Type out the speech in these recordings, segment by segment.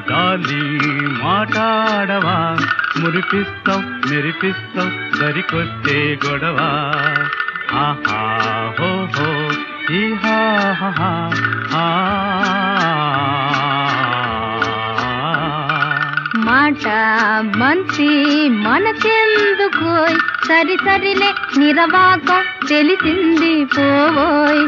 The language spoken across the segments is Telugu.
డాలీ మాట్లాడవా మురిపిస్తాం మెరిపిస్తాం దరికొస్తే గొడవ ఆహా హో హో ఈహా మాట మంచి మనకెందుకోయ్ సరి సరిలే నిరవాక తెలిసింది పోవోయ్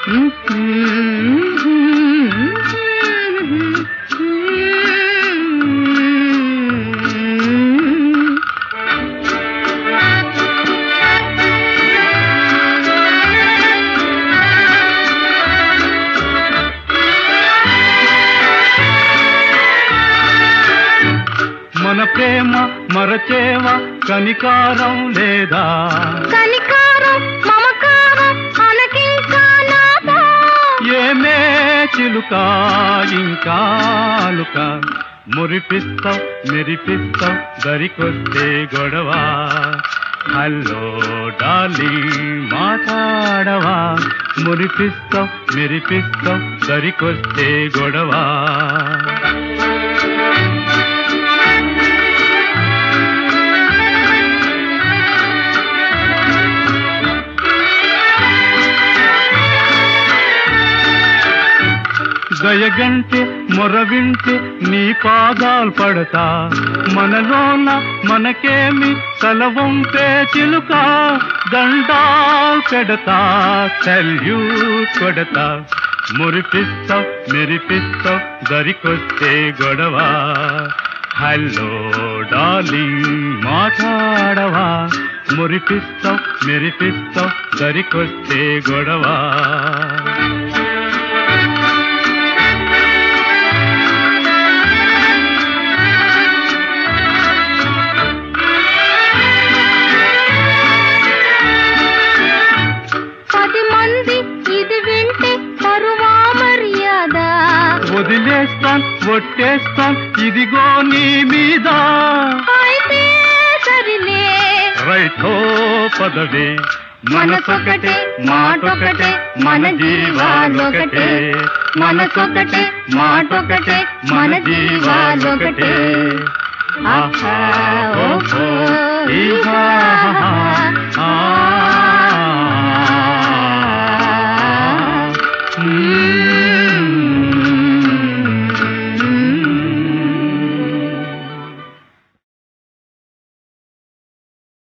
మన ప్రేమ మరచేవా కనికారం లేదా కనికారం మమకారం అనకింకా నాదా ఏమే చిలుక ఇంకాలుక మురిపిస్తాం మెరిపిస్తాం దరికొస్తే గొడవ హలో డాలీ మాట్లాడవా మురిపిస్తాం మెరిపిస్తాం దరికొస్తే గొడవ దయగంటే మొరవింటే నీ పాదాలు పడతా మనలోన మనకేమి తలవంపే చిలుక దండాలు పెడతా సల్యూట్ కొడతా మురిపిస్తాం మెరిపిస్తాం దరికొస్తే గొడవ హలో డాలీ మాట్లాడవా మురిపిస్తాం మెరిపిస్తాం దరికొస్తే గొడవ వదిలేస్తాన్ ఒట్టేస్తాన్ ఇదిగో నీ మీద అయితే సరిలే రైటో పదవే మనసొకటే మాటొకటే మన జీవాలొకటే మనసొకటే మాటొకటే మన జీవాలొకటే ఆహా ఓహో ఈహా